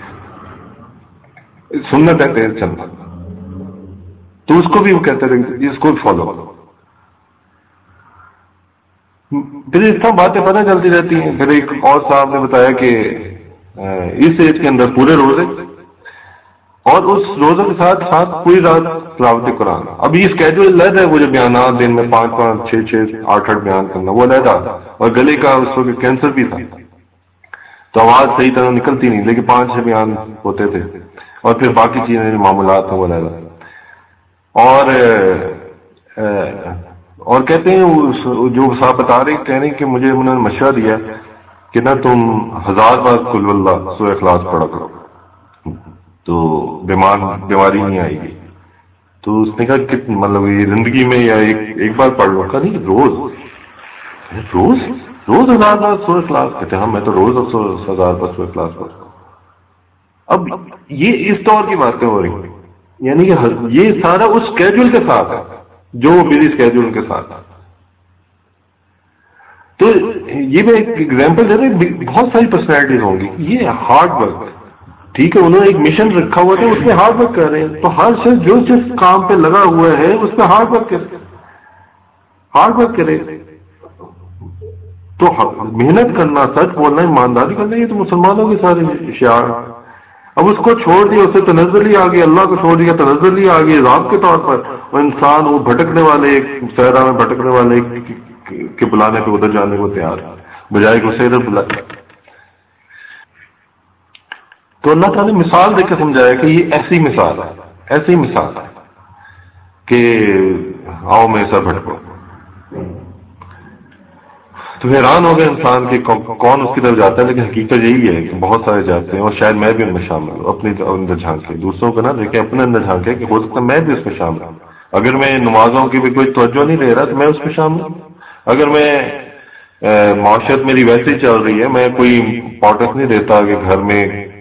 سنت ہے تیز چلنا, تو اس کو بھی وہ کہتے رہے اس کو بھی فالو کرو. پھر اس طرح باتیں پتہ چلتی رہتی ہیں. پھر ایک اور صاحب نے بتایا کہ اس ایج کے اندر پورے روزے اور اس روزے کے ساتھ ساتھ پوری رات تلاوت قرآن. ابھی اسکیجول علیحدہ ہے, وہ جو بیانات دن میں پانچ پانچ چھ چھ آٹھ آٹھ بیان کرنا وہ علیحدہ, اور گلے کا اس وقت کینسر بھی تھا تو آواز صحیح طرح نکلتی نہیں, لیکن پانچ چھ بیان ہوتے تھے. اور پھر باقی چیزیں معاملات ہیں وہ علیحدہ. اور اور کہتے ہیں جو صاحب بتا رہے کہہ رہے کہ مجھے انہوں نے مشورہ دیا کہ نہ تم ہزار بار قل اللہ سورہ اخلاص پڑھا کرو تو بیمار بیماری نہیں آئے گی. تو اس نے کہا کہ مطلب یہ زندگی میں یا ایک ایک بار پڑھ لو. کہا نہیں روز روز روز ہزار بار سورہ اخلاص. کہتے ہیں ہاں میں تو روز ہزار بار سورہ اخلاص پڑھتا ہوں. اب یہ اس دور کی باتیں ہو رہی ہیں, یعنی کہ یہ سارا اس اسکیجول کے ساتھ ہے جو میری اسکیجول کے ساتھ. تو یہ میں ایک ایگزامپل دے رہا ہوں, بہت ساری پرسنالٹیز ہوں گی. یہ ہارڈ ورک, ٹھیک ہے, انہوں نے ایک مشن رکھا ہوا تھا, اس میں ہارڈ ورک کر رہے ہیں. تو ہر شخص جو جس کام پہ لگا ہوا ہے اس پہ ہارڈ ورک کرے, ہارڈ ورک کرے. تو محنت کرنا, سچ بولنا, ایمانداری کرنا, یہ تو مسلمانوں کے سارے شعار. اب اس کو چھوڑ دیا, اسے تنزلی آ گئی, اللہ کو چھوڑ دیا, تنزلی آ گئی عذاب کے طور پر. وہ انسان وہ بھٹکنے والے, ایک صحرا میں بھٹکنے والے کے بلانے پہ ادھر جانے کو تیار ہے, بجائے کہ اسے ادھر بلائے. تو اللہ تعالیٰ نے مثال دے کے سمجھایا کہ یہ ایسی مثال ہے, ایسی مثال ہے کہ آؤ میں ایسا بھٹکو. تو حیران ہو گئے انسان کہ کون اس کی طرف جاتا ہے, لیکن حقیقت یہی ہے کہ بہت سارے جاتے ہیں, اور شاید میں بھی ان میں شامل ہوں. اپنے اندر جھانکے, دوسروں کو نہ دیکھیں, اپنے اندر جھانکے کہ ہو سکتا میں بھی اس میں شامل ہوں. اگر میں نمازوں کی بھی کوئی توجہ نہیں دے رہا تو میں اس میں شامل ہوں. اگر میں معاشرت میری ویسے ہی چل رہی ہے, میں کوئی امپورٹنس نہیں دیتا کہ گھر میں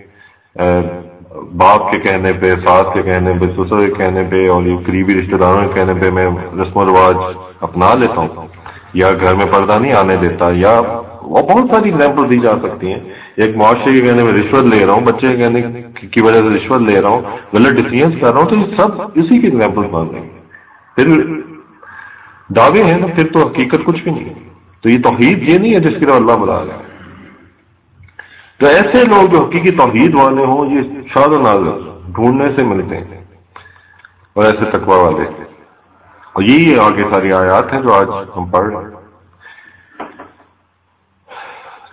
باپ کے کہنے پہ, ساس کے کہنے پہ, سسر کے کہنے پہ اور یہ قریبی رشتے داروں کے کہنے پہ میں رسم و رواج اپنا لیتا ہوں, یا گھر میں پردہ نہیں آنے دیتا, یا بہت ساری ایگزامپل دی جا سکتی ہیں. ایک معاشرے کے کہنے میں رشوت لے رہا ہوں, بچے کے کہنے کی وجہ سے رشوت لے رہا ہوں, غلط ڈیسیژنز کر رہا ہوں, تو یہ سب اسی کی ایگزامپل مان رہے ہیں. پھر دعوے ہیں نا, پھر تو حقیقت کچھ بھی نہیں ہے. تو یہ توحید یہ نہیں ہے جس کی طرف اللہ بلا رہا ہے. تو ایسے لوگ جو حقیقی توحید والے ہوں یہ شاد و نازر ڈھونڈنے سے ملتے ہیں, اور ایسے تقوی والے. اور یہی آگے ساری آیات ہیں جو آج ہم پڑھ رہے ہیں.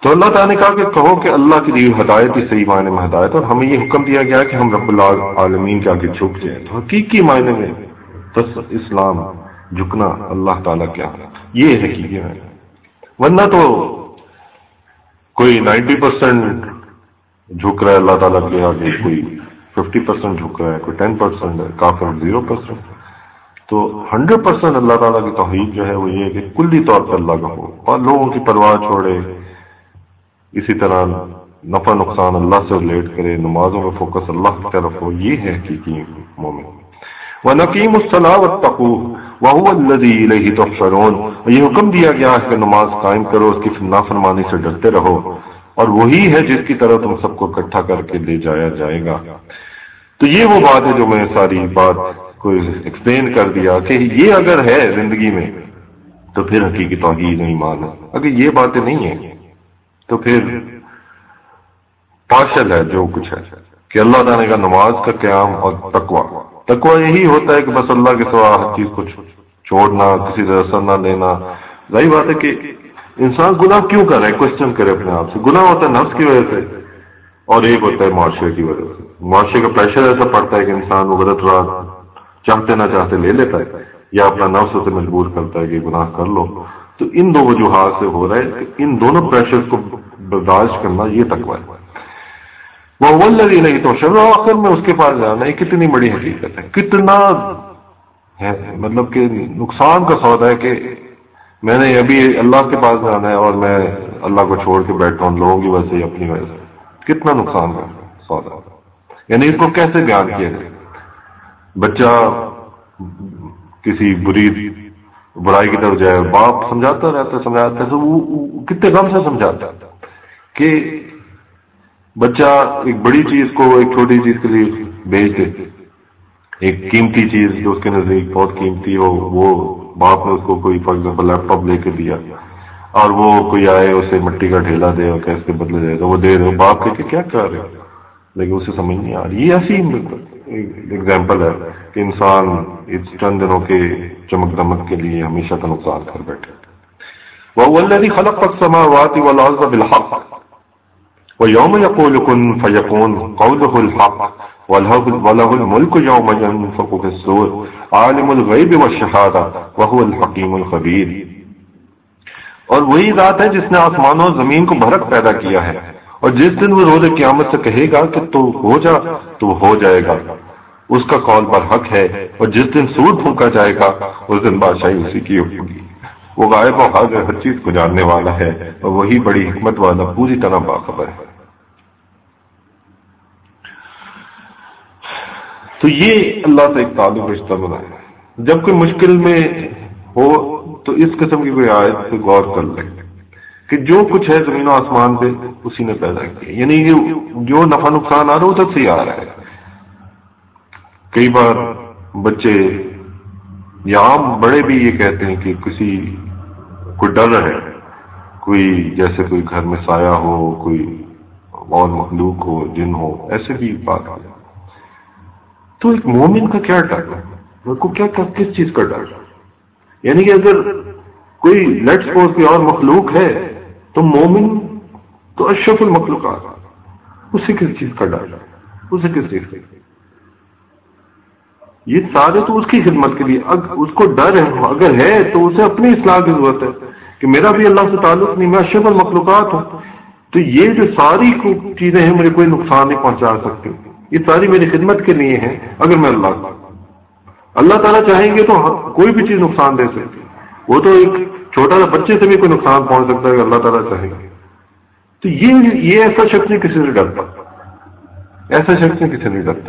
تو اللہ تعالیٰ نے کہا کہ کہو کہ اللہ کی دی ہدایت ہی صحیح معنی میں ہدایت، اور ہمیں یہ حکم دیا گیا کہ ہم رب العالمین کے آگے جھک جائیں. تو حقیقی معنی میں بس اسلام جھکنا اللہ تعالیٰ کیا ہے یہ حقیقی ہے. ورنہ تو کوئی نائنٹی پرسینٹ جھک رہا ہے اللہ تعالیٰ کے آگے، کوئی ففٹی پرسینٹ جھک رہا ہے، کوئی ٹین پرسینٹ ہے، کافر زیرو پرسینٹ. تو ہنڈریڈ پرسینٹ اللہ تعالیٰ کی توحید جو ہے وہ یہ ہے کہ کلی طور پر اللہ کا ہو اور لوگوں کی پرواہ چھوڑے، اسی طرح نفع نقصان اللہ سے ریلیٹ کرے، نمازوں میں فوکس اللہ کی طرف ہو. یہ ہے حقیقی مومن. وَنَقِيمُ الصَّلَاةَ وَاتَّقُوهُ وَهُوَ الَّذِي إِلَيْهِ تُحْشَرُونَ. یہ حکم دیا گیا ہے کہ نماز قائم کرو، اس کی نافرمانی سے ڈرتے رہو، اور وہی ہے جس کی طرف تم سب کو اکٹھا کر کے لے جایا جائے گا. تو یہ وہ بات ہے جو میں ساری بات کو ایکسپلین کر دیا کہ یہ اگر ہے زندگی میں تو پھر حقیقی توحید و ایمان ہے. اگر یہ باتیں نہیں ہیں تو پھر پارشل ہے جو کچھ ہے. کہ اللہ تعالیٰ کا نماز کا قیام اور تقوی تقوی یہی ہوتا ہے کہ بس اللہ کے سوا ہر چیز کو چھوڑنا، کسی سے اثر نہ لینا. ظاہر بات ہے کہ انسان گناہ کیوں کر رہا ہے، کوشچن کرے اپنے آپ سے. گناہ ہوتا ہے نفس کی وجہ سے، اور ایک ہوتا ہے معاشرے کی وجہ سے. معاشرے کا پریشر ایسا پڑتا ہے کہ انسان وہ غلط راہ چاہتے نہ چاہتے لے لیتا ہے، یا اپنا نفس اسے مجبور کرتا ہے کہ گناہ کر لو. تو ان دو وجوہات سے ہو رہا ہے کہ ان دونوں پریشر کو برداشت کرنا یہ تقویٰ ہے. وہ الذی الیہ تحشرون، آخر میں اس کے پاس جانا. یہ کتنی بڑی حقیقت ہے، کتنا ہے مطلب کہ نقصان کا سودا ہے کہ میں نے ابھی اللہ کے پاس جانا ہے اور میں اللہ کو چھوڑ کے بیٹھا ہوں لوگوں کی وجہ سے، اپنی وجہ سے. کتنا نقصان کا سودا. یعنی اس کو کیسے بیان کیا جائے. بچہ کسی بری برائی کی طرف جائے، باپ سمجھاتا رہتا سمجھاتا ہے، وہ کتنے غم سے سمجھاتا ہے کہ بچہ ایک بڑی چیز کو ایک چھوٹی چیز کے لیے بیچ دے. ایک قیمتی چیز جو اس کے نزدیک بہت قیمتی ہو، وہ باپ نے اس کو کوئی فار ایگزامپل لیپ ٹاپ لے کے دیا، اور وہ کوئی آئے اسے مٹی کا ڈھیلا دے اور کیسے کے بدلے دے تو وہ دے رہے، باپ کہہ کے کیا کر رہے، لیکن اسے سمجھ نہیں آ رہی. یہ ایسی ایگزامپل ہے کہ انسان اس چند دنوں کے چمک دمک کے لیے ہمیشہ کا نقصان کر بیٹھے. وَهُوَ الَّذِي خَلَقَ السَّمَاوَاتِ وَالْأَرْضَ بِالْحَقِّ وَيَوْمَ يَقُولُ كُن فَيَكُونُ قَوْلُهُ الْحَقُّ وَلَهُ الْمُلْكُ يَوْمَ يَنفَخُ فِي الصُّورِ عَالِمُ الْغَيْبِ وَالشَّهَادَةِ وَهُوَ الْحَكِيمُ الْخَبِيرُ. اور وہی ذات ہے جس نے آسمانوں اور زمین کو برحق پیدا کیا ہے، اور جس دن وہ روز قیامت سے کہے گا کہ تو ہو جا تو وہ ہو جائے گا. اس کا قول برحق ہے، اور جس دن سور پھونکا جائے گا اس دن بادشاہی اسی کی ہوگی. وہ غائب و حاضر ہر چیز کو جاننے والا ہے، اور وہی بڑی حکمت والا پوری طرح باخبر ہے. تو یہ اللہ سے ایک تعلق رشتہ بنایا. جب کوئی مشکل میں ہو تو اس قسم کی کوئی آیت پہ غور کر لیں کہ جو کچھ ہے زمین و آسمان پہ اسی نے پیدا کیا. یعنی جو نفع نقصان آ رہا ہے ادھر سے ہی آ رہا ہے. کئی بار بچے یا عام بڑے بھی یہ کہتے ہیں کہ کسی کوئی ڈر ہے، کوئی جیسے کوئی گھر میں سایہ ہو، کوئی اور مخلوق ہو، جن ہو، ایسے بھی بات ہو. تو ایک مومن کا کیا ڈر ہے، اس کو کیا کس چیز کا ڈر ہے؟ یعنی کہ اگر کوئی لیٹ سپوز کوئی اور مخلوق ہے تو مومن تو اشرف المخلوقات، اسے کس چیز کا ڈر ہے، اسے کس چیز کا؟ یہ سارے تو اس کی خدمت کے لیے. اس کو ڈر ہے اگر ہے تو اسے اپنی اصلاح کی ضرورت ہے کہ میرا بھی اللہ سے تعلق نہیں، میں اشرف المخلوقات ہوں. تو یہ جو ساری چیزیں ہیں مجھے کوئی نقصان نہیں پہنچا سکتی، یہ ساری میری خدمت کے لیے ہیں. اگر میں اللہ اللہ تعالیٰ چاہیں گے تو کوئی بھی چیز نقصان دے سکتی. وہ تو ایک چھوٹا سا بچے سے بھی کوئی نقصان پہنچ سکتا ہے کہ اللہ تعالیٰ چاہیں گے. تو یہ یہ ایسا شخص نہیں کسی سے ڈرتا، ایسا شخص نہیں کسی سے ڈرتا.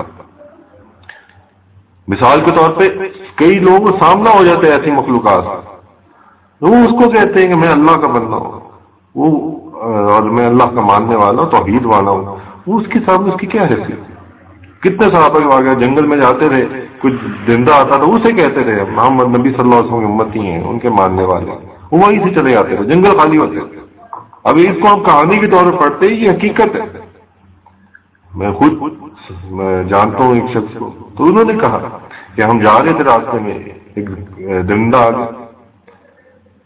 مثال کے طور پہ کئی لوگوں کا سامنا ہو جاتا ہے ایسی مخلوقات، وہ اس کو کہتے ہیں کہ میں اللہ کا بندہ ہوں، وہ اور میں اللہ کا ماننے والا ہوں، توحید والا ہوں. وہ اس کے سامنے اس کی کیا حیثیت؟ کتنے صحابہ کے واقعہ جنگل میں جاتے رہے، کچھ زندہ آتا تھا اسے کہتے تھے محمد نبی صلی اللہ علیہ وسلم کی امتی ہیں، ان کے ماننے والے. وہ وہیں سے چلے جاتے تھے، جنگل خالی ہوتے تھے. اب اس کو ہم کہانی کے طور پر پڑھتے ہیں، یہ حقیقت ہے. میں خود میں جانتا ہوں ایک شخص کو، تو انہوں نے کہا کہ ہم جا رہے تھے راستے میں ایک درندہ آ گیا،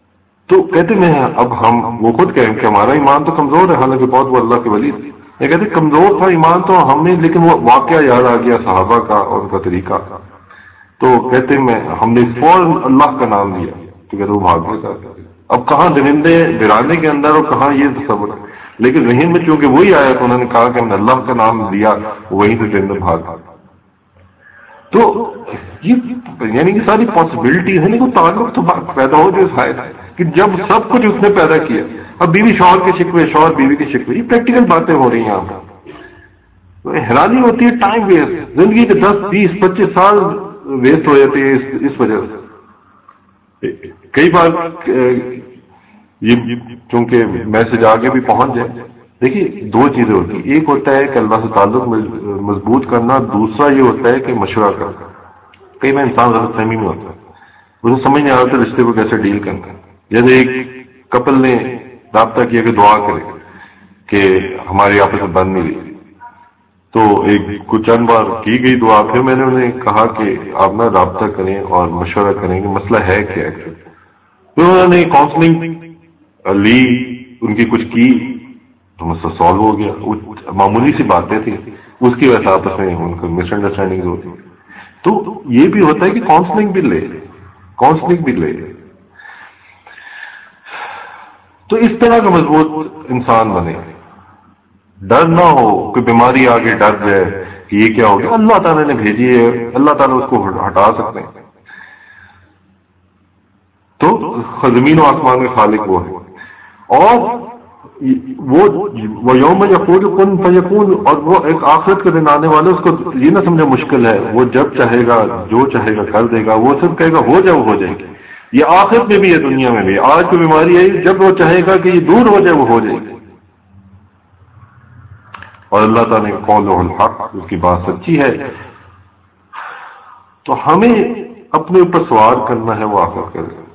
تو کہتے میں اب ہم وہ خود کہیں کہ ہمارا ایمان تو کمزور ہے، حالانکہ بہت وہ اللہ کے ولی تھے، یہ کہتے کمزور تھا ایمان تو ہم نے، لیکن وہ واقعہ یاد آ گیا صحابہ کا اور ان کا طریقہ، تو کہتے میں ہم نے فوراً اللہ کا نام لیا تو کہتے وہ بھاگ گئے۔ اب کہاں درندے ویرانے کے اندر اور کہاں یہ تصور، لیکن ذہن میں چونکہ وہی آیا تو انہوں نے کہا کہ ہم نے اللہ کا نام لیا، وہیں سے درندے بھاگ۔ تو یہ یعنی کہ ساری پاسبلٹیز ہیں، لیکن تعلق تو پیدا ہو جو ہے کہ جب سب کچھ اس نے پیدا کیا۔ اب بیوی شوہر کے شکوے، شوہر بیوی کے شکوے، یہ پریکٹیکل باتیں ہو رہی ہیں یہاں پر، حیرانی ہوتی ہے، ٹائم ویسٹ، زندگی کے دس بیس پچیس سال ویسٹ ہو جاتے ہیں اس وجہ سے۔ کئی بار یہ چونکہ میسج آگے بھی پہنچ جائے، دیکھیے دو چیزیں ہوتی ہیں، ایک ہوتا ہے کہ اللہ سے تعلق مضبوط کرنا، دوسرا یہ ہوتا ہے کہ مشورہ کرنا۔ کئی بار انسان غلط فہمی میں ہوتا ہے، اسے سمجھ نہیں آتا رشتے کو کیسے ڈیل کرنا ہے۔ جیسے ایک کپل نے رابطہ کیا کہ دعا کرے کہ ہماری آپس میں بن نہیں رہی، تو ایک کچھ چند بار کی گئی دعا، پھر میں نے انہیں کہا کہ آپ نہ رابطہ کریں اور مشورہ کریں کہ مسئلہ ہے کیا ہے۔ پھر انہوں نے کاؤنسلنگ لی، ان کی کچھ کی تو مسئلہ سالو ہو گیا۔ معمولی سی باتیں تھیں، اس کی وجہ سے آپس میں ان کو مس انڈرسٹینڈنگ ہوتی۔ تو یہ بھی ہوتا ہے کہ کاؤنسلنگ بھی لے کاؤنسلنگ بھی لے تو اس طرح کا مضبوط انسان بنے، ڈر نہ ہو کہ بیماری آگے ڈر جائے کہ یہ کیا ہو گیا، اللہ تعالیٰ نے بھیجی ہے، اللہ تعالیٰ اس کو ہٹا سکتے ہیں۔ تو زمین و آسمان میں خالق وہ ہے، اور وہ یوم یقول کن فیکون، اور وہ ایک آخرت کے دن آنے والے، اس کو یہ نہ سمجھے مشکل ہے، وہ جب چاہے گا جو چاہے گا کر دے گا، وہ سب کہے گا ہو جائے وہ ہو جائے گی۔ یہ آخرت میں بھی ہے، دنیا میں بھی، آج کوئی بیماری ہے، جب وہ چاہے گا کہ یہ دور ہو جائے وہ ہو جائے گی۔ اور اللہ تعالیٰ نے قول الحق، اس کی بات سچی ہے۔ تو ہمیں اپنے اوپر سوال کرنا ہے وہ آخرت کا دن،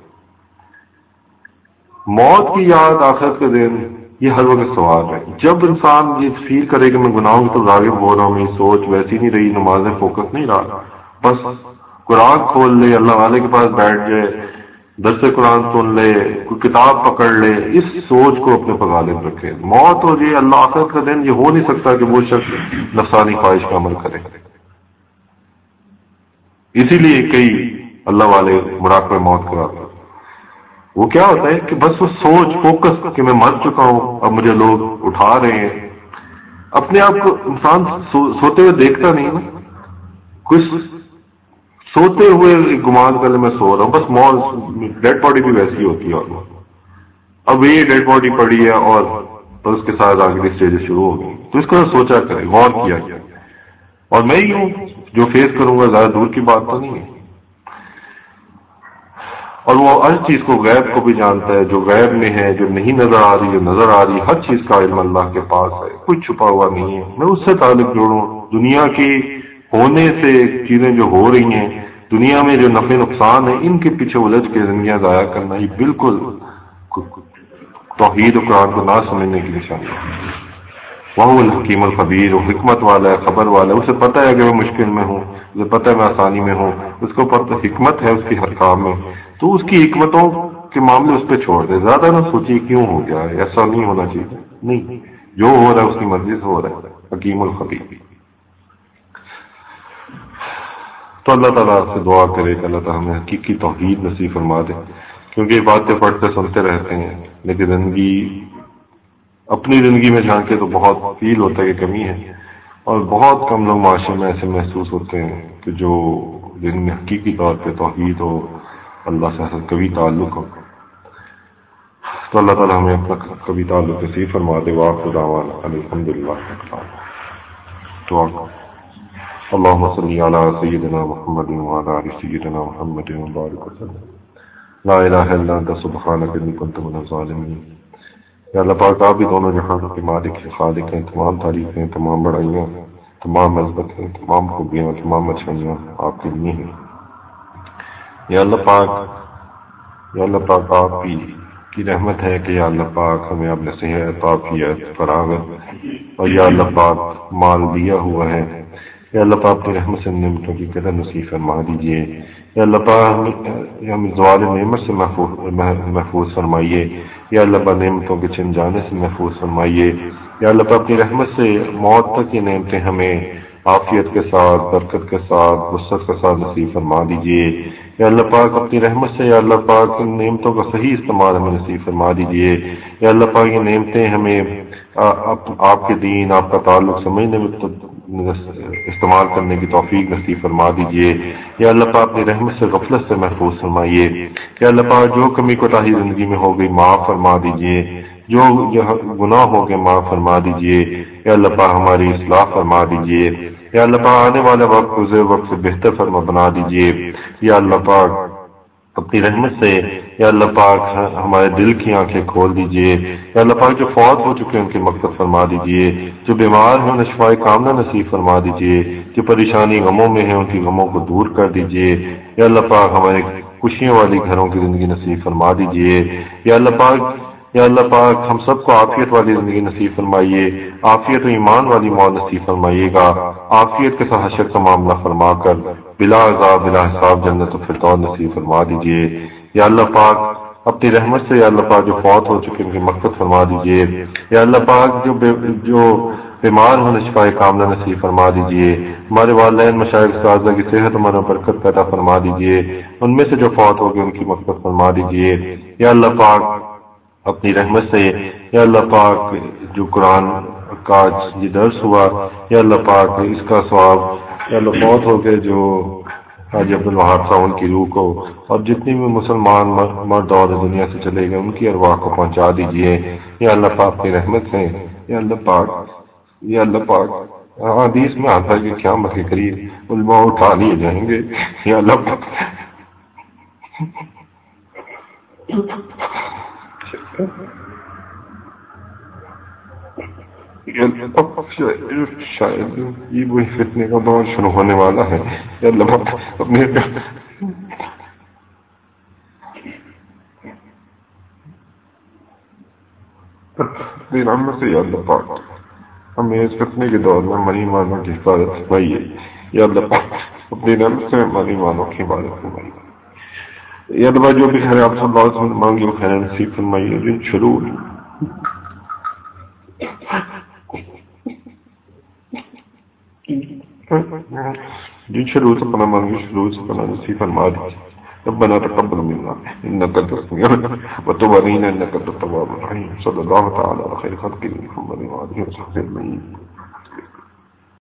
موت کی یاد، آخرت کے دن، یہ ہر وقت سوال ہے۔ جب انسان یہ فیل کرے کہ میں گناہوں تو راغب ہو رہا ہوں، میری سوچ ویسی نہیں رہی، نمازیں فوکس نہیں رہا، بس قرآن کھول لے، اللہ والے کے پاس بیٹھ جائے، درس قرآن سن لے، کوئی کتاب پکڑ لے، اس سوچ کو اپنے پر غالب رکھے۔ موت ہو جائے، اللہ آخرت کا دن، یہ ہو نہیں سکتا کہ وہ شخص نفسانی خواہش کا عمل کرے۔ اسی لیے کئی اللہ والے مراقبہ موت کراتے ہیں۔ وہ کیا ہوتا ہے کہ بس وہ سوچ فوکس کہ میں مر چکا ہوں، اب مجھے لوگ اٹھا رہے ہیں۔ اپنے آپ کو انسان سو, سوتے ہوئے دیکھتا نہیں نا، کچھ سوتے ہوئے گمان کر لے میں سو رہا ہوں، بس موت، ڈیڈ باڈی بھی ویسی ہوتی ہے، اور اب یہ ڈیڈ باڈی پڑی ہے اور اس کے ساتھ آگے اسٹیج شروع ہو گئی، تو اس کو سوچا کرے، غور کیا گیا، اور میں ہی ہوں جو فیس کروں گا، زیادہ دور کی بات تو نہیں ہے۔ اور وہ ہر چیز کو، غیب کو بھی جانتا ہے، جو غیب میں ہے، جو نہیں نظر آ رہی، جو نظر آ رہی، ہر چیز کا علم اللہ کے پاس ہے، کچھ چھپا ہوا نہیں ہے۔ میں اس سے تعلق جوڑوں، دنیا کی ہونے سے چیزیں جو ہو رہی ہیں، دنیا میں جو نفع نقصان ہے، ان کے پیچھے الجھ کے زندگیاں ضائع کرنا، یہ بالکل توحید و قرآن کو نہ سمجھنے کی نشانی ہے۔ وہ الحکیم الخبیر، وہ حکمت والا ہے، خبر والا ہے، اسے پتہ ہے کہ میں مشکل میں ہوں، اسے پتہ ہے میں آسانی میں ہوں، اس کو پتہ حکمت ہے اس کی ہر کام میں، تو اس کی حکمتوں کے معاملے اس پہ چھوڑ دے، زیادہ نہ سوچیے کیوں ہو گیا ہے، ایسا نہیں ہونا چاہیے، نہیں، جو ہو رہا ہے اس کی مرضی سے ہو رہا ہے، حکیم الخبیر۔ تو اللہ تعالیٰ سے دعا کرے کہ اللہ تعالیٰ ہمیں حقیقی توحید نصیب فرما دے، کیونکہ یہ باتیں پڑھتے سنتے رہتے ہیں، لیکن زندگی، اپنی زندگی میں جھانکے تو بہت فیل ہوتا ہے کہ کمی ہے، اور بہت کم لوگ معاشرے میں ایسے محسوس ہوتے ہیں کہ جو جن میں حقیقی طور پہ توحید ہو، اللہ سے کبھی تعلق ہو۔ تو اللہ تعالیٰ ہمیں اپنا کبھی تعلق نصیب فرما دے۔ وآخر دعوانا الحمدللہ۔ دعا اللہم صلی علی سیدنا محمد وعلی آل سیدنا محمد وبارک وسلم۔ لا الہ الا انت سبحانک انی کنت من الظالمین۔ یا اللہ پاک، آپ بھی دونوں جہانوں کے مالک ہیں، خالق ہیں، تمام تعریفیں، تمام بڑائیاں، تمام عظمت ہیں، تمام خوبیاں، تمام اچھائیاں آپ کے لیے ہیں۔ یا اللہ پاک، یا اللہ پاک، آپ کی کی رحمت ہے کہ یا اللہ پاک ہمیں اپنے صحت، عافیت، فراغت، اور یا اللہ پاک مال دیا ہوا ہے، یا اللہ پاک اپنی رحمت سے نعمتوں کی قدر نصیب فرما دیجیے. یا اللہ پاک ہم زوال نعمت سے محفوظ محفوظ فرمائیے. یا اللہ پاک نعمتوں کے چھن جانے سے محفوظ فرمائیے. یا اللہ پاک اپنی رحمت سے موت تک یہ نعمتیں ہمیں عافیت کے ساتھ، برکت کے ساتھ، وسعت کے ساتھ نصیب فرما دیجیے. یا اللہ پاک اپنی رحمت سے یا اللہ پاک ان نعمتوں کا صحیح استعمال ہمیں نصیب فرما دیجیے. یا اللہ پاک یہ نعمتیں ہمیں آپ کے دین، آپ کا تعلق سمجھنے میں استعمال کرنے کی توفیق نصیب فرما دیجیے. یا اللہ پاک اپنی رحمت سے غفلت سے محفوظ فرمائیے. یا اللہ پاک جو کمی کوتاہی زندگی میں ہو گئی معاف فرما دیجیے. جو گناہ ہو گئے معاف فرما دیجیے. یا اللہ پاک ہماری اصلاح فرما دیجیے. یا اللہ پاک آنے والے وقت گزرے وقت سے بہتر فرما بنا دیجیے. یا اللہ پاک اپنی رحمت سے یا اللہ پاک ہمارے دل کی آنکھیں کھول دیجیے. یا اللہ پاک جو فوت ہو چکے ان کی مغفرت فرما دیجیے. جو بیمار ہیں انہیں شفائے کاملہ نصیب فرما دیجیے. جو پریشانی غموں میں ہیں ان کی غموں کو دور کر دیجیے. یا اللہ پاک ہمارے خوشیوں والی گھروں کی زندگی نصیب فرما دیجیے. یا اللہ پاک یا اللہ پاک ہم سب کو عافیت والی زندگی نصیب فرمائیے. عافیت و ایمان والی موت نصیب فرمائیے گا. عافیت کے ساتھ حشر کا معاملہ فرما کر بلا عذاب بلا حساب جنت و فردوس نصیب فرما دیجیے. یا اللہ پاک اپنی رحمت سے یا اللہ پاک جو فوت ہو چکے ان کی مغفرت فرما دیجیے. یا اللہ پاک جو جو بیمار ہونے شفائے کاملہ نصیب فرما دیجیے. ہمارے والدین مشائخ اساتذہ کی صحت و برکت پیدا فرما دیجیے. ان میں سے جو فوت ہو گئے ان کی مغفرت فرما دیجیے. یا اللہ پاک اپنی رحمت سے یا اللہ پاک جو قرآن کا یہ درس ہوا یا اللہ پاک اس کا ثواب یا اللہ فوت ہو گئے جو حاجی عبد الوہاب صاحب ان کی روح کو اور جتنی بھی مسلمان مرد اور دنیا سے چلے گئے ان کی ارواح کو پہنچا دیجیے. یا اللہ پاک کی رحمت سے یا اللہ پاک یا اللہ پاک حدیث میں آتا ہے کہ قیامت کے قریب علماء اٹھا لیے جائیں گے. یا اللہ پاک شاید یہ وہی فتنے کا دور شروع ہونے والا ہے. یا اللہ پاک اپنے رحمت سے یا اللہ پاک ہمیں اس فتنے کے دور میں ہماری ایمانوں کی حفاظت فرمائیے. یا اللہ پاک اپنی رحمت سے ہماری ایمانوں کی حفاظت فرمائیے. یا اللہ جو بھی خیر آپ صلی اللہ علیہ وسلم مانگی وہ خیر نصیب فرمائیے. جن شروع جن شروع سے پناہ مانگی شروع سے پناہ نصیب فرما دیجیے. ربنا تقبل منا انك انت السميع العليم وتب علينا انك انت التواب الرحيم. صلى الله تعالى على خير خلقه محمد وعلى اله وصحبه اجمعين.